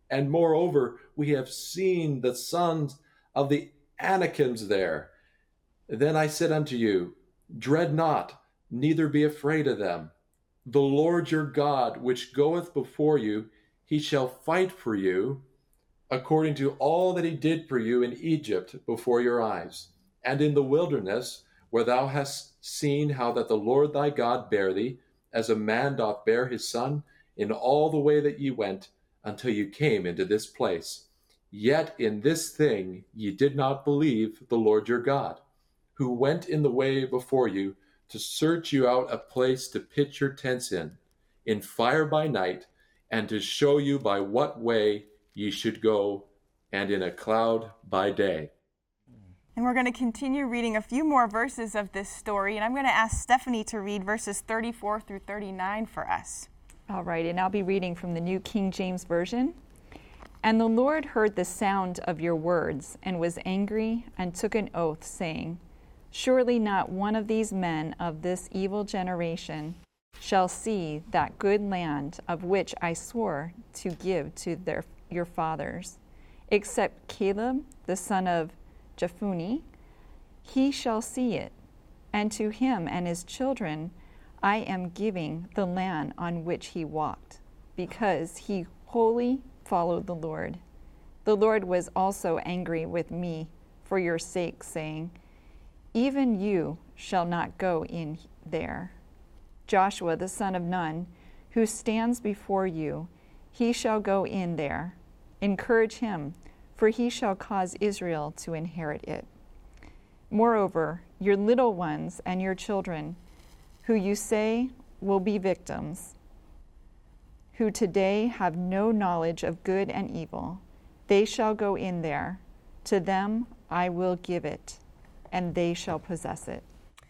And moreover, we have seen the sons of the Anakims there. Then I said unto you, dread not, neither be afraid of them. The Lord your God, which goeth before you, he shall fight for you, according to all that he did for you in Egypt before your eyes, and in the wilderness, where thou hast seen how that the Lord thy God bare thee, as a man doth bear his son, in all the way that ye went, until you came into this place. Yet in this thing ye did not believe the Lord your God, who went in the way before you, to search you out a place to pitch your tents in, in fire by night, and to show you by what way ye should go, and in a cloud by day. And we're going to continue reading a few more verses of this story, and I'm going to ask Stephanie to read verses thirty-four through thirty-nine for us. All right, and I'll be reading from the New King James Version. And the Lord heard the sound of your words, and was angry, and took an oath, saying, surely not one of these men of this evil generation shall see that good land of which I swore to give to their your fathers, except Caleb the son of Jephunneh. He shall see it, and to him and his children I am giving the land on which he walked, because he wholly followed the Lord. The Lord was also angry with me for your sake, saying, even you shall not go in there. Joshua the son of Nun, who stands before you, he shall go in there. Encourage him, for he shall cause Israel to inherit it. Moreover, your little ones and your children, who you say will be victims, who today have no knowledge of good and evil, they shall go in there. To them I will give it, and they shall possess it.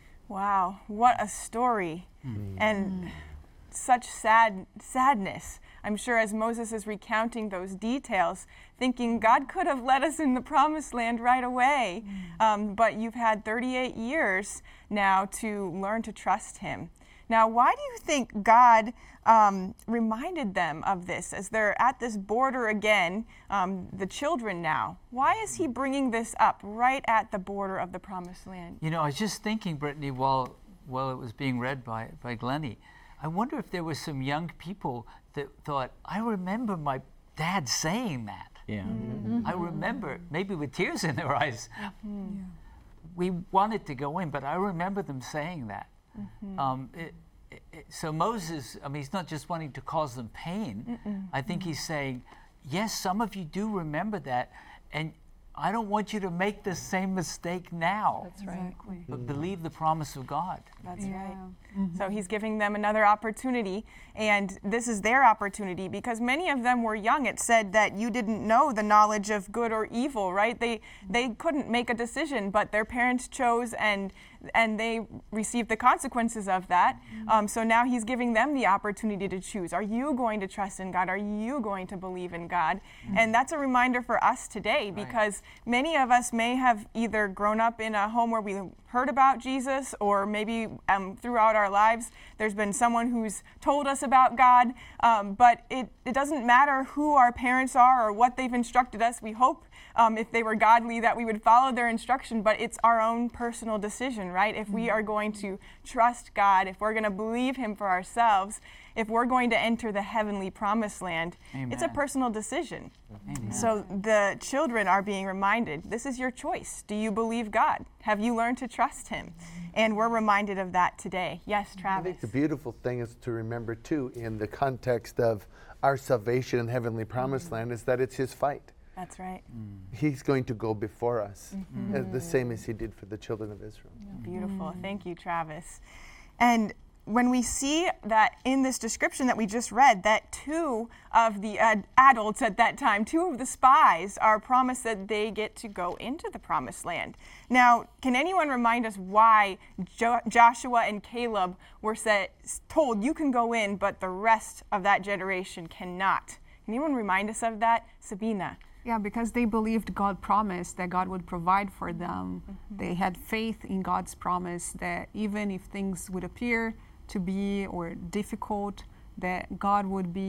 Wow, what a story. Mm. And such sad sadness. I'm sure as Moses is recounting those details, thinking God could have led us in the promised land right away. Mm. Um, but you've had thirty-eight years now to learn to trust him. Now, why do you think God um, reminded them of this as they're at this border again, um, the children now? Why is he bringing this up right at the border of the promised land? You know, I was just thinking, Brittany, while while it was being read by, by Glennie, I wonder if there were some young people that thought, I remember my dad saying that. Yeah. Mm-hmm. I remember, maybe with tears in their eyes, mm-hmm. yeah. we wanted to go in, but I remember them saying that. Mm-hmm. Um, it, it, so Moses, I mean, he's not just wanting to cause them pain. Mm-mm. I think he's saying, yes, some of you do remember that, and I don't want you to make the same mistake now. That's right. Exactly. But believe the promise of God. That's yeah. right. Mm-hmm. So he's giving them another opportunity, and this is their opportunity because many of them were young. It said that you didn't know the knowledge of good or evil, right? They they couldn't make a decision, but their parents chose, and and they received the consequences of that. Mm-hmm. Um, so now he's giving them the opportunity to choose. Are you going to trust in God? Are you going to believe in God? Mm-hmm. And that's a reminder for us today because right. many of us may have either grown up in a home where we heard about Jesus, or maybe um, throughout our lives there's been someone who's told us about God, um, but it, it doesn't matter who our parents are or what they've instructed us. We hope um, if they were godly that we would follow their instruction, but it's our own personal decision, right? If we are going to trust God, if we're going to believe him for ourselves, if we're going to enter the heavenly promised land, Amen. It's a personal decision. Amen. So the children are being reminded, this is your choice. Do you believe God? Have you learned to trust him? And we're reminded of that today. Yes, Travis? I think the beautiful thing is to remember, too, in the context of our salvation and heavenly promised mm-hmm. land, is that it's his fight. That's right. Mm. He's going to go before us, mm-hmm. uh, the same as he did for the children of Israel. Yeah. Beautiful. Mm-hmm. Thank you, Travis. And when we see that in this description that we just read, that two of the uh, adults at that time, two of the spies, are promised that they get to go into the promised land. Now, can anyone remind us why jo- Joshua and Caleb were set, told you can go in, but the rest of that generation cannot? Can anyone remind us of that? Sabina. Yeah, because they believed God promised that God would provide for them. Mm-hmm. They had faith in God's promise that even if things would appear to be or difficult, that God would be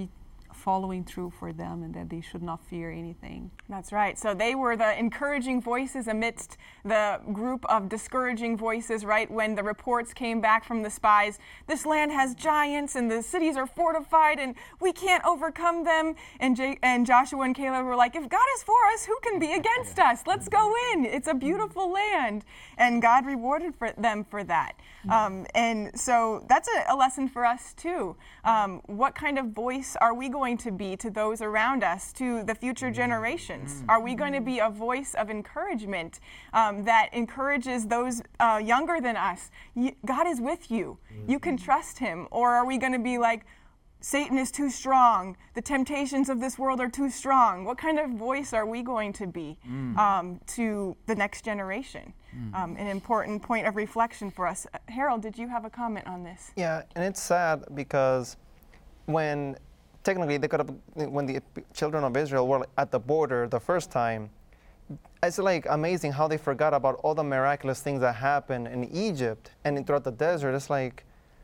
following through for them and that they should not fear anything. That's right. So they were the encouraging voices amidst the group of discouraging voices, right? When the reports came back from the spies, this land has giants and the cities are fortified and we can't overcome them. And, J- and Joshua and Caleb were like, if God is for us, who can be against us? Let's go in. It's a beautiful land. And God rewarded for them for that. Um, and so that's a, a lesson for us too. Um, what kind of voice are we going to be to those around us, to the future generations? Are we going to be a voice of encouragement um, that encourages those uh, younger than us? Y- God is with you. You can trust him. Or are we going to be like, Satan is too strong. The temptations of this world are too strong. What kind of voice are we going to be mm. um, to the next generation? Mm. Um, an important point of reflection for us. Uh, Harold, did you have a comment on this? Yeah, and it's sad because when technically they could have, when the children of Israel were at the border the first time, it's like amazing how they forgot about all the miraculous things that happened in Egypt and throughout the desert. It's like,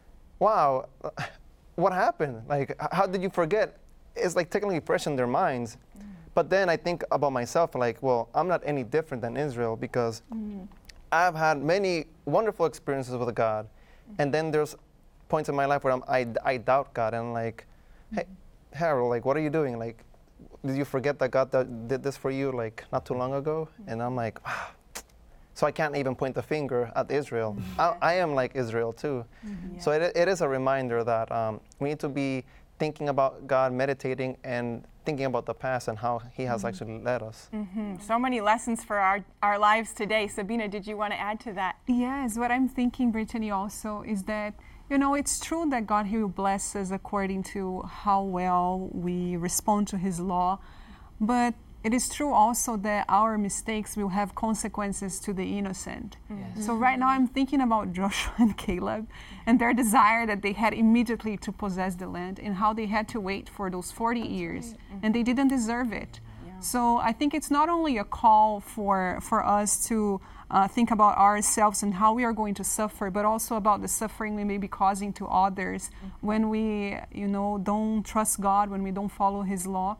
wow. What happened? Like, how did you forget? It's like technically fresh in their minds. Mm. But then I think about myself, like, well, I'm not any different than Israel because mm. I've had many wonderful experiences with God. Mm. And then there's points in my life where I'm, I, I doubt God. And I'm like, hey, Harold, like, what are you doing? Like, did you forget that God that did this for you, like, not too long ago? Mm. And I'm like, wow. So I can't even point the finger at Israel. Mm-hmm. I, I am like Israel too. Mm-hmm. Yeah. So it, it is a reminder that um, we need to be thinking about God, meditating, and thinking about the past and how he has mm-hmm. actually led us. Mm-hmm. So many lessons for our, our lives today. Sabina, did you want to add to that? Yes, what I'm thinking, Brittany, also is that, you know, it's true that God, he will bless us according to how well we respond to his law, but it is true also that our mistakes will have consequences to the innocent. Yes. So right now I'm thinking about Joshua and Caleb and their desire that they had immediately to possess the land and how they had to wait for those forty years mm-hmm. and they didn't deserve it. Yeah. So I think it's not only a call for, for us to uh, think about ourselves and how we are going to suffer, but also about the suffering we may be causing to others mm-hmm. when we, you know, don't trust God, when we don't follow his law.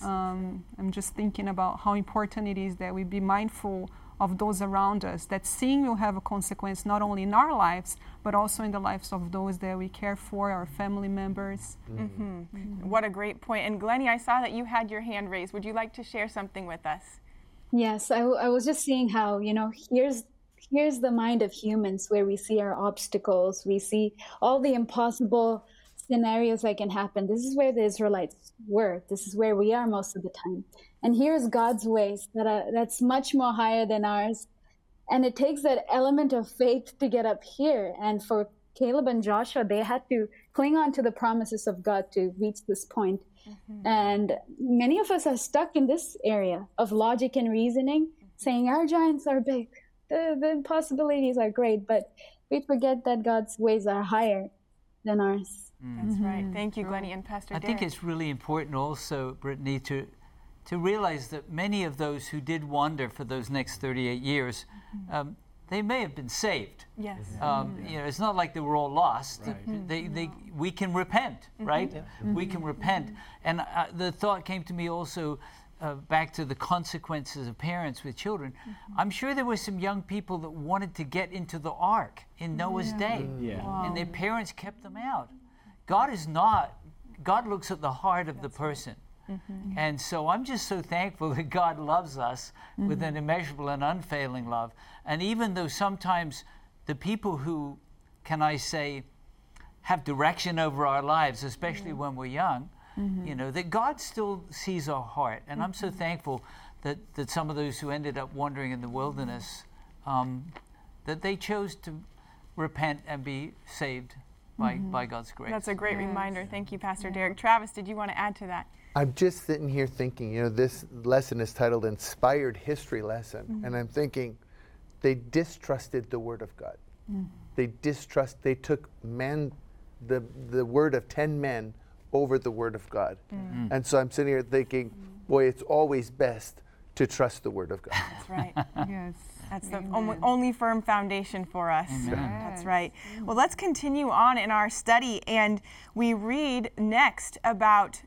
Um, I'm just thinking about how important it is that we be mindful of those around us, that sin will have a consequence not only in our lives, but also in the lives of those that we care for, our family members. Mm-hmm. Mm-hmm. What a great point. And Glennie, I saw that you had your hand raised. Would you like to share something with us? Yes, I, w- I was just seeing how, you know, here's here's the mind of humans where we see our obstacles, we see all the impossible scenarios that can happen. This is where the Israelites were. This is where we are most of the time. And here's God's ways that are, that's much more higher than ours. And it takes that element of faith to get up here. And for Caleb and Joshua, they had to cling on to the promises of God to reach this point. Mm-hmm. And many of us are stuck in this area of logic and reasoning, saying our giants are big, the, the possibilities are great, but we forget that God's ways are higher than ours. That's mm-hmm. right. Thank you, Glennie and Pastor I Derek. think it's really important also, Brittany, to to realize that many of those who did wander for those next thirty-eight years, mm-hmm. um, they may have been saved. Yes. Um, mm-hmm. You know, it's not like they were all lost. Right. Mm-hmm. They, they, we can repent, mm-hmm. right? Yeah. Mm-hmm. We can repent. Mm-hmm. And uh, the thought came to me also uh, back to the consequences of parents with children. Mm-hmm. I'm sure there were some young people that wanted to get into the ark in Noah's yeah. day, yeah. Wow. and their parents kept them out. God is not, God looks at the heart of That's the person. Right. Mm-hmm. And so I'm just so thankful that God loves us mm-hmm. with an immeasurable and unfailing love. And even though sometimes the people who, can I say, have direction over our lives, especially mm-hmm. when we're young, mm-hmm. you know, that God still sees our heart. And mm-hmm. I'm so thankful that, that some of those who ended up wandering in the wilderness, um, that they chose to repent and be saved by, mm-hmm. by God's grace. That's a great yes. reminder. Thank you, Pastor yeah. Derek. Travis, did you want to add to that? I'm just sitting here thinking, you know, this lesson is titled Inspired History Lesson. Mm-hmm. And I'm thinking, they distrusted the Word of God. Mm-hmm. They distrust, they took man, the, the word of ten men over the Word of God. Mm-hmm. And so I'm sitting here thinking, boy, it's always best to trust the Word of God. That's right. Yes. That's the only, only firm foundation for us. Yes. That's right. Well, let's continue on in our study, and we read next about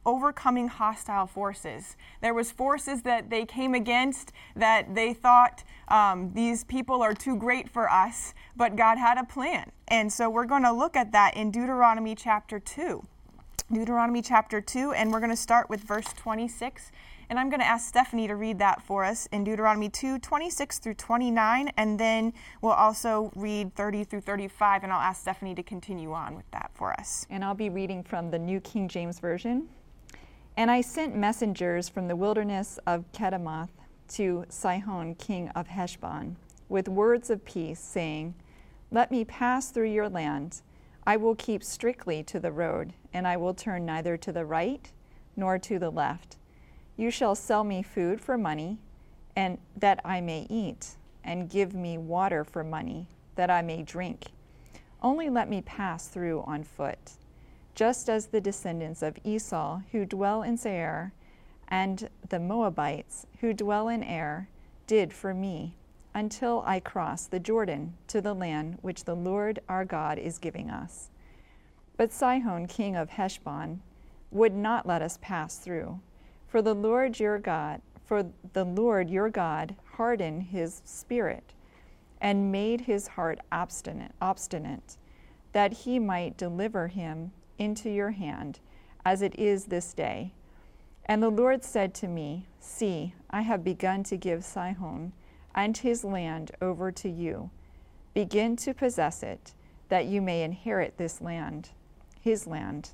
overcoming hostile forces. There was forces that they came against that they thought um, these people are too great for us, but God had a plan. And so we're going to look at that in Deuteronomy chapter two. Deuteronomy chapter two, and we're going to start with verse twenty-six. And I'm going to ask Stephanie to read that for us in Deuteronomy two, twenty-six through twenty-nine, and then we'll also read thirty through thirty-five, and I'll ask Stephanie to continue on with that for us. And I'll be reading from the New King James Version. And I sent messengers from the wilderness of Kedemoth to Sihon, king of Heshbon, with words of peace, saying, Let me pass through your land. I will keep strictly to the road, and I will turn neither to the right nor to the left. You shall sell me food for money, and that I may eat, and give me water for money, that I may drink. Only let me pass through on foot, just as the descendants of Esau who dwell in Seir, and the Moabites who dwell in Ar, did for me, until I cross the Jordan to the land which the Lord our God is giving us. But Sihon, king of Heshbon, would not let us pass through. For the Lord your God, for the Lord your God hardened his spirit, and made his heart obstinate, obstinate, that he might deliver him into your hand, as it is this day. And the Lord said to me, See, I have begun to give Sihon and his land over to you. Begin to possess it, that you may inherit this land, his land.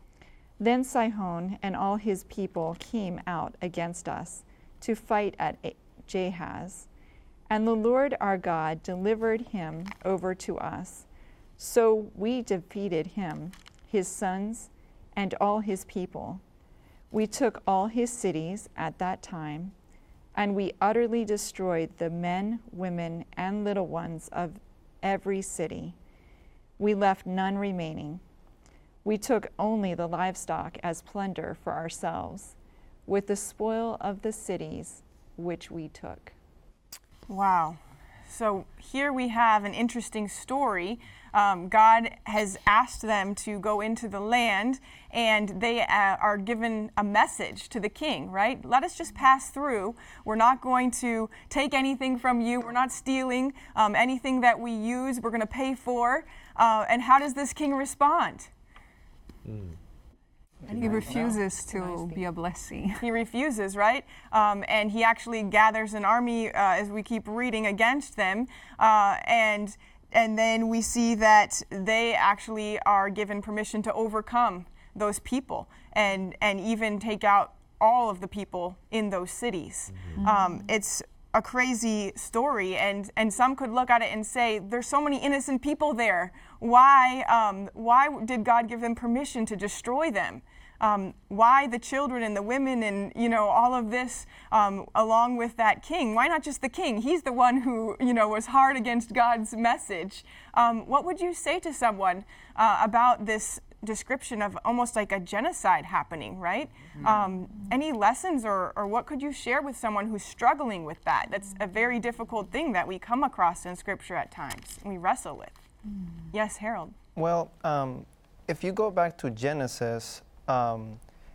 Then Sihon and all his people came out against us to fight at Jahaz, and the Lord our God delivered him over to us. So we defeated him, his sons, and all his people. We took all his cities at that time, and we utterly destroyed the men, women, and little ones of every city. We left none remaining. We took only the livestock as plunder for ourselves, with the spoil of the cities which we took. Wow. So here we have an interesting story. Um, God has asked them to go into the land, and they uh, are given a message to the king, right? Let us just pass through. We're not going to take anything from you. We're not stealing um, anything that we use. We're going to pay for. Uh, and how does this king respond? Mm. And he refuses to be a blessing. He refuses, right? Um, and he actually gathers an army, uh, as we keep reading, against them. Uh, and and then we see that they actually are given permission to overcome those people and, and even take out all of the people in those cities. Mm-hmm. Um, it's a crazy story, and, and some could look at it and say, there's so many innocent people there. Why, um, why did God give them permission to destroy them? Um, why the children and the women and, you know, all of this um, along with that king? Why not just the king? He's the one who, you know, was hard against God's message. Um, what would you say to someone uh, about this description of almost like a genocide happening, right? Mm-hmm. Um, any lessons or, or what could you share with someone who's struggling with that? That's a very difficult thing that we come across in Scripture at times and we wrestle with. Mm. Yes, Harold. Well, um, if you go back to Genesis, um,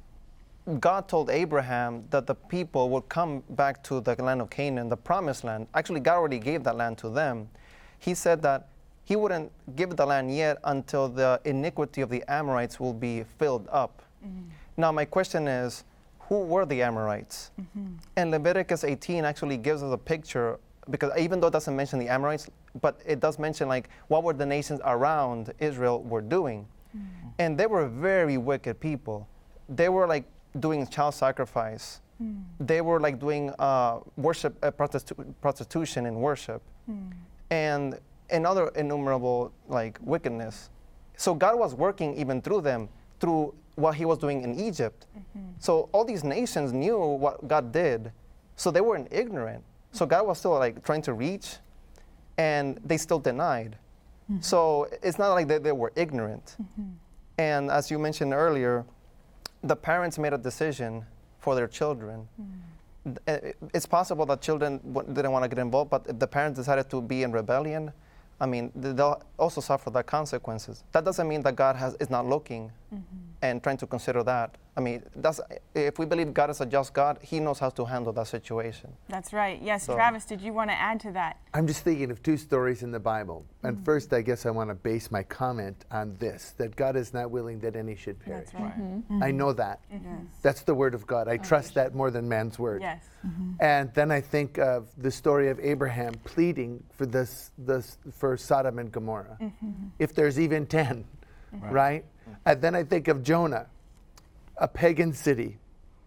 God told Abraham that the people would come back to the land of Canaan, the promised land. Actually, God already gave that land to them. He said that He wouldn't give the land yet until the iniquity of the Amorites will be filled up. Mm-hmm. Now, my question is, who were the Amorites? Mm-hmm. And Leviticus eighteen actually gives us a picture, because even though it doesn't mention the Amorites, but it does mention like what were the nations around Israel were doing. Mm-hmm. And they were very wicked people. They were like doing child sacrifice. Mm. They were like doing uh, worship, uh, prostitu- prostitution in worship. Mm. And and other innumerable like wickedness. So God was working even through them, through what he was doing in Egypt. Mm-hmm. So all these nations knew what God did, so they weren't ignorant. So God was still like trying to reach, and they still denied. Mm-hmm. So it's not like they, they were ignorant. Mm-hmm. And as you mentioned earlier, the parents made a decision for their children. Mm-hmm. It's possible that children didn't want to get involved, but if the parents decided to be in rebellion, I mean, they'll also suffer the consequences. That doesn't mean that God has, is not looking mm-hmm. and trying to consider that I mean, that's, if we believe God is a just God, He knows how to handle that situation. That's right. Yes, So- Travis, did you want to add to that? I'm just thinking of two stories in the Bible. And first, I guess I want to base my comment on this, that God is not willing that any should perish. That's right. Mm-hmm. I know that. That's the word of God. I trust that more than man's word. Yes. And then I think of the story of Abraham pleading for this, this for Sodom and Gomorrah. If there's even ten, right? And then I think of Jonah, a pagan city.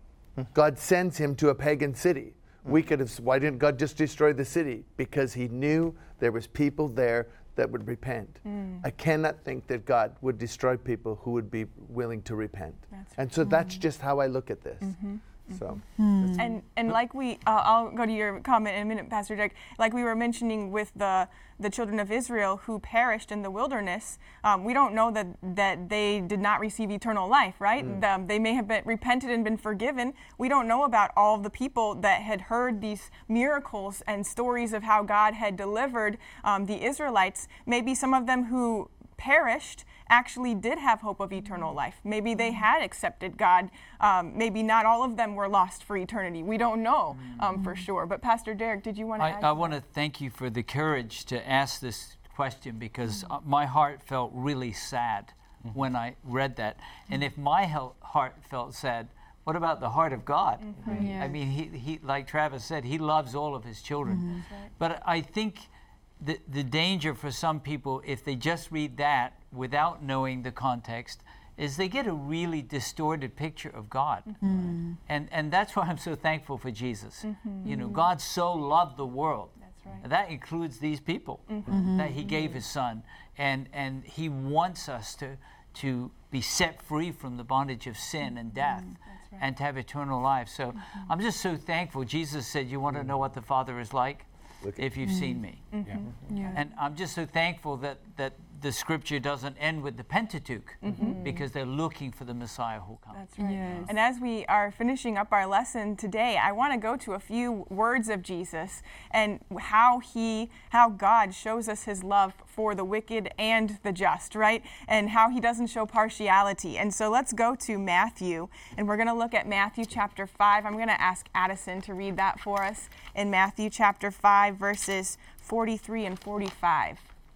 God sends him to a pagan city. We could have, why didn't God just destroy the city? Because he knew there was people there that would repent. I cannot think that God would destroy people who would be willing to repent. That's And so that's just how I look at this. So And and like we, uh, I'll go to your comment in a minute, Pastor Dick. Like we were mentioning with the the children of Israel who perished in the wilderness, um, we don't know that that they did not receive eternal life, right? Um, they may have been repented and been forgiven. We don't know about all of the people that had heard these miracles and stories of how God had delivered um, the Israelites. Maybe some of them who perished actually did have hope of eternal life. Maybe they had accepted God. Um, maybe not all of them were lost for eternity. We don't know um, for sure. But Pastor Derek, did you want to I, add? I want to thank you for the courage to ask this question, because uh, my heart felt really sad when I read that. And if my hel- heart felt sad, what about the heart of God? I mean, he, he, like Travis said, he loves all of his children. But I think the, the danger for some people, if they just read that without knowing the context, is they get a really distorted picture of God. Mm-hmm. And, and that's why I'm so thankful for Jesus. You know, God so loved the world. That's right. That includes these people that he gave his son. And, and he wants us to, to be set free from the bondage of sin and death and to have eternal life. So I'm just so thankful. Jesus said, you want to know what the Father is like? If you've seen me. Yeah. And I'm just so thankful that, that the scripture doesn't end with the Pentateuch, because they're looking for the Messiah who'll come. That's right. Yes. And as we are finishing up our lesson today, I want to go to a few words of Jesus and how he, how God shows us his love for the wicked and the just, right? And how he doesn't show partiality. And so let's go to Matthew, and we're going to look at Matthew chapter five. I'm going to ask Addison to read that for us in Matthew chapter five, verses forty-three and forty-five.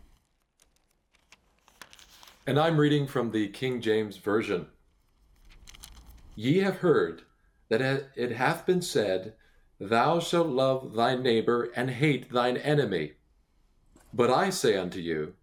And I'm reading from the King James Version. Ye have heard that it hath been said, Thou shalt love thy neighbor and hate thine enemy. But I say unto you,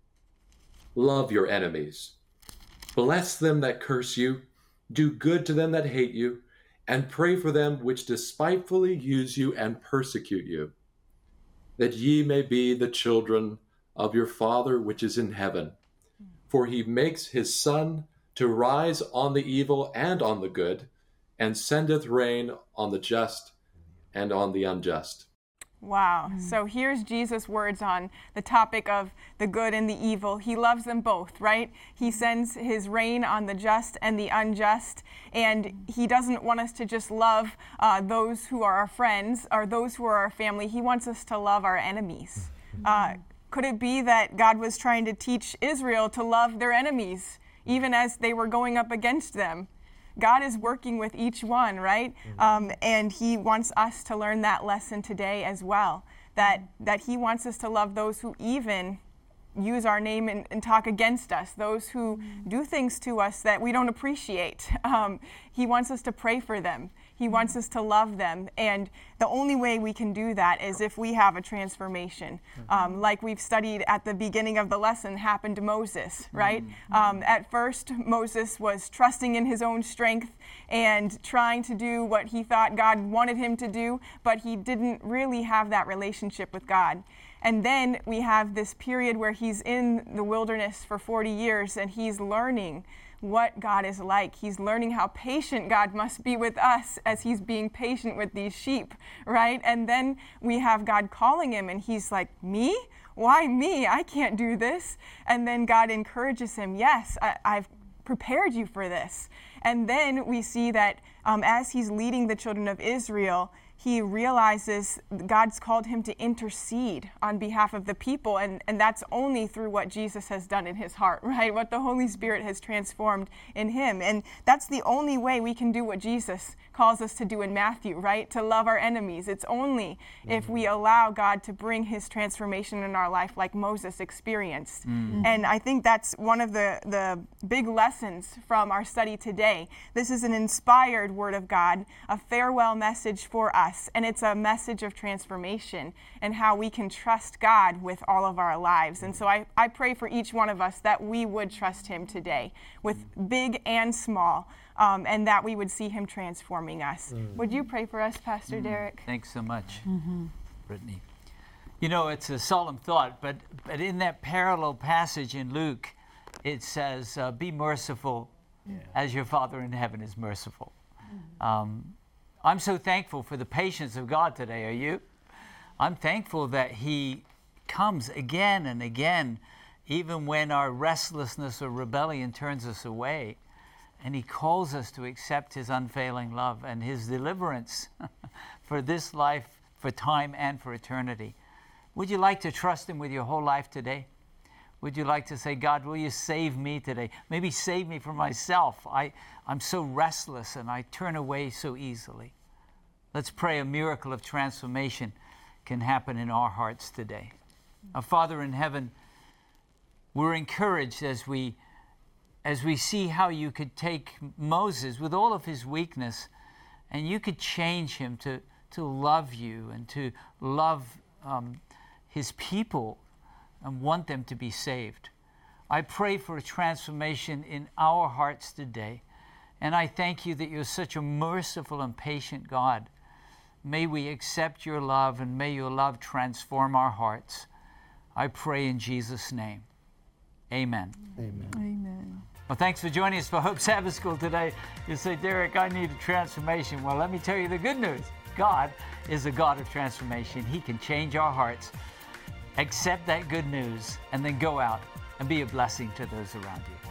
love your enemies. Bless them that curse you, do good to them that hate you, and pray for them which despitefully use you and persecute you, that ye may be the children of your Father which is in heaven. For he makes his sun to rise on the evil and on the good, and sendeth rain on the just and on the unjust. Wow. So here's Jesus' words on the topic of the good and the evil. He loves them both, right? He sends his rain on the just and the unjust, and he doesn't want us to just love uh, those who are our friends or those who are our family. He wants us to love our enemies. Uh, could it be that God was trying to teach Israel to love their enemies, even as they were going up against them? God is working with each one, right? Um, and he wants us to learn that lesson today as well, that, that he wants us to love those who even use our name and, and talk against us, those who do things to us that we don't appreciate. Um, he wants us to pray for them. He wants us to love them. And the only way we can do that is if we have a transformation. Um, like we've studied at the beginning of the lesson, happened to Moses, right? Um, at first, Moses was trusting in his own strength and trying to do what he thought God wanted him to do, but he didn't really have that relationship with God. And then we have this period where he's in the wilderness for forty years and he's learning what God is like. He's learning how patient God must be with us as he's being patient with these sheep, right? And then we have God calling him and he's like, me? Why me? I can't do this. And then God encourages him, yes, I, I've prepared you for this. And then we see that um, as he's leading the children of Israel, he realizes God's called him to intercede on behalf of the people, and, and that's only through what Jesus has done in his heart, right? What the Holy Spirit has transformed in him. And that's the only way we can do what Jesus calls us to do in Matthew, right? To love our enemies. It's only mm-hmm. if we allow God to bring his transformation in our life like Moses experienced. Mm-hmm. And I think that's one of the, the big lessons from our study today. This is an inspired word of God, a farewell message for us. And it's a message of transformation and how we can trust God with all of our lives. And so I, I pray for each one of us that we would trust him today with big and small, um, and that we would see him transforming us. Mm. Would you pray for us, Pastor mm. Derek? Thanks so much, mm-hmm. Brittany. You know, it's a solemn thought, but, but in that parallel passage in Luke, it says, uh, be merciful yeah. as your Father in heaven is merciful. Mm. Um, I'm so thankful for the patience of God today. Are you? I'm thankful that he comes again and again, even when our restlessness or rebellion turns us away, and he calls us to accept his unfailing love and his deliverance for this life, for time, and for eternity. Would you like to trust him with your whole life today? Would you like to say, God, will you save me today? Maybe save me from myself. I, I'm so restless and I turn away so easily. Let's pray a miracle of transformation can happen in our hearts today. Our Father in heaven, we're encouraged as we, as we see how you could take Moses with all of his weakness and you could change him to, to love you and to love um, his people and want them to be saved. I pray for a transformation in our hearts today. And I thank you that you're such a merciful and patient God. May we accept your love and may your love transform our hearts. I pray in Jesus' name. Amen. Amen. Amen. Well, thanks for joining us for Hope Sabbath School today. You say, Derek, I need a transformation. Well, let me tell you the good news. God is a God of transformation. He can change our hearts. Accept that good news and then go out and be a blessing to those around you.